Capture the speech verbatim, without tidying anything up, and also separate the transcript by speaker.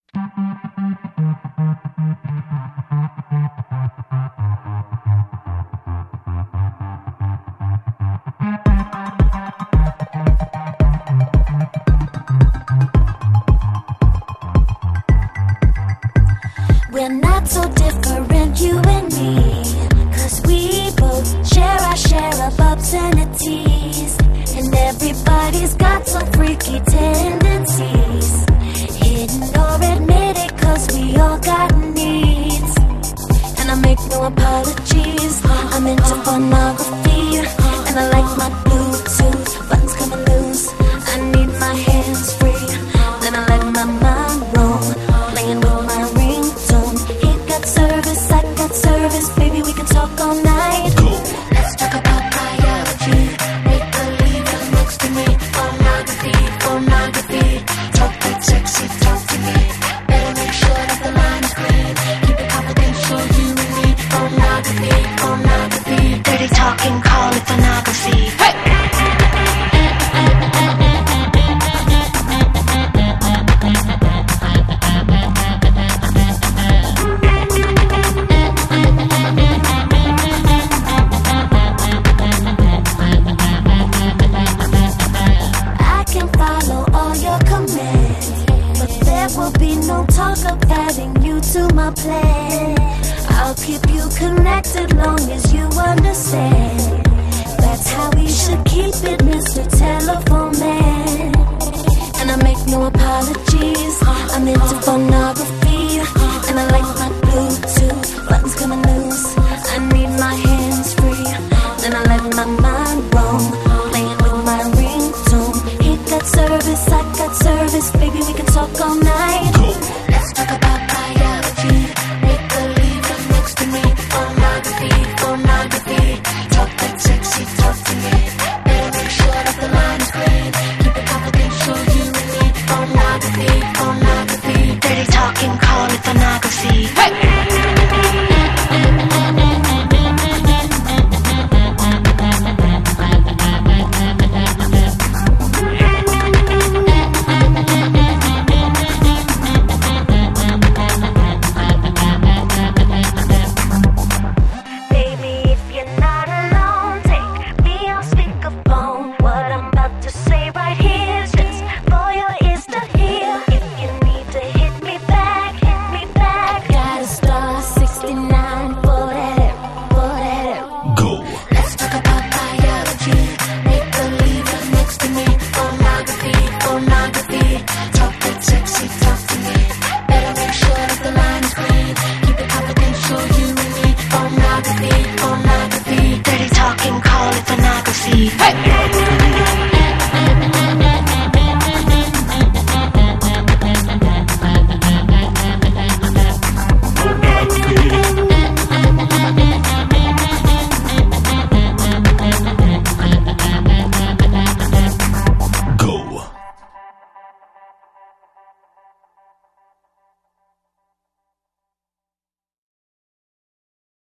Speaker 1: We're not so different, you and me, 'cause we both share our share of obscenities. And everybody's got some freaky tendencies, hidden or admitted, 'cause we all got needs. And I make no apologies, I'm into pornography, and I like my Bluetooth buttons coming loose. I need my hands free, then I let my mind roam, playing with my ringtone. He got service, I got service, baby we can talk all night. Let's talk about biology, make believe you're next to me. Pornography, pornography, talk that sexy talk to me. Better make sure that the line is clean, keep it confidential, you and me. Pornography, pornography, dirty talking, call it pornography. Hey! Talk of adding you to my plan. I'll keep you connected long as you understand. That's how we should keep it, Mister Telephone Man. And I make no apologies, I'm into pornography, and I like my Bluetooth buttons coming loose. I need my hands free, then I let my mind roam, playing with my ringtone. He got service, I got service, baby we can talk all night. Let's talk about biology, make believe you're next to me. Pornography, pornography, talk that sexy talk to me. Better make sure that the line is clean, keep it confidential, you and me. Pornography, pornography, dirty talking, call it pornography. Hey! Pornography, dirty talking, call it pornography. Hey!